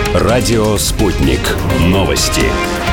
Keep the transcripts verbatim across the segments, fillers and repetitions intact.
Радио «Спутник». Новости.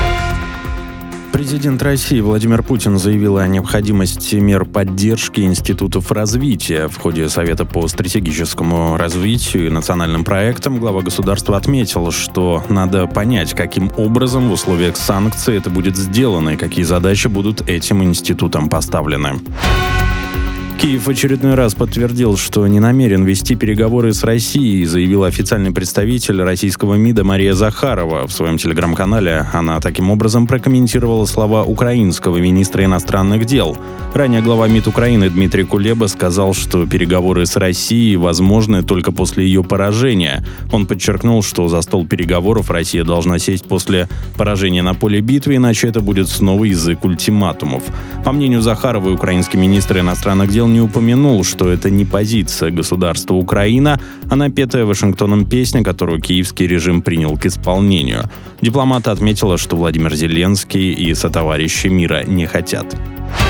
Президент России Владимир Путин заявил о необходимости мер поддержки институтов развития. В ходе Совета по стратегическому развитию и национальным проектам глава государства отметил, что надо понять, каким образом в условиях санкций это будет сделано и какие задачи будут этим институтам поставлены. Киев в очередной раз подтвердил, что не намерен вести переговоры с Россией, заявил официальный представитель российского МИДа Мария Захарова. В своем телеграм-канале она таким образом прокомментировала слова украинского министра иностранных дел. Ранее глава МИД Украины Дмитрий Кулеба сказал, что переговоры с Россией возможны только после ее поражения. Он подчеркнул, что за стол переговоров Россия должна сесть после поражения на поле битвы, иначе это будет снова язык ультиматумов. По мнению Захаровой, украинский министр иностранных дел не упомянул, что это не позиция государства Украина, а напетая Вашингтоном песня, которую киевский режим принял к исполнению. Дипломат отметила, что Владимир Зеленский и сотоварищи мира не хотят.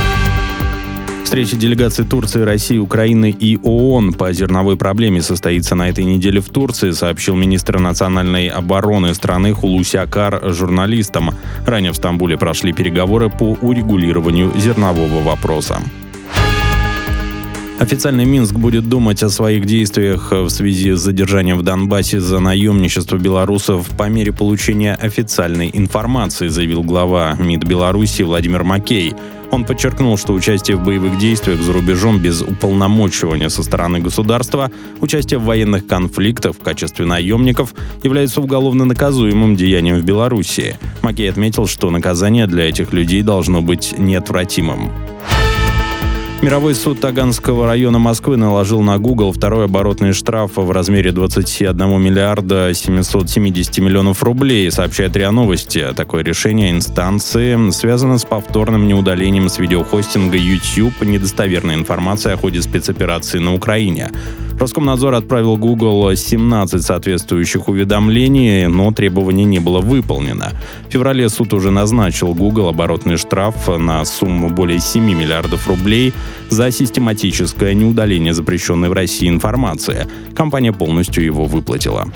Встреча делегаций Турции, России, Украины и ООН по зерновой проблеме состоится на этой неделе в Турции, сообщил министр национальной обороны страны Хулуси Акар журналистам. Ранее в Стамбуле прошли переговоры по урегулированию зернового вопроса. Официальный Минск будет думать о своих действиях в связи с задержанием в Донбассе за наемничество белорусов по мере получения официальной информации, заявил глава МИД Беларуси Владимир Макей. Он подчеркнул, что участие в боевых действиях за рубежом без уполномочивания со стороны государства, участие в военных конфликтах в качестве наемников является уголовно наказуемым деянием в Беларуси. Макей отметил, что наказание для этих людей должно быть неотвратимым. Мировой суд Таганского района Москвы наложил на Google второй оборотный штраф в размере двадцать один миллиард семьсот семьдесят миллионов рублей, сообщает РИА Новости. Такое решение инстанции связано с повторным неудалением с видеохостинга YouTube недостоверной информации о ходе спецоперации на Украине. Роскомнадзор отправил Google семнадцать соответствующих уведомлений, но требование не было выполнено. В феврале суд уже назначил Google оборотный штраф на сумму более семь миллиардов рублей за систематическое неудаление запрещенной в России информации. Компания полностью его выплатила.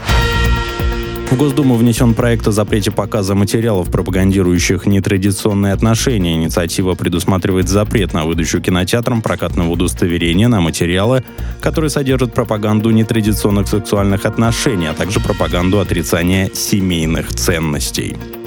В Госдуму внесен проект о запрете показа материалов, пропагандирующих нетрадиционные отношения. Инициатива предусматривает запрет на выдачу кинотеатрам прокатного удостоверения на материалы, которые содержат пропаганду нетрадиционных сексуальных отношений, а также пропаганду отрицания семейных ценностей.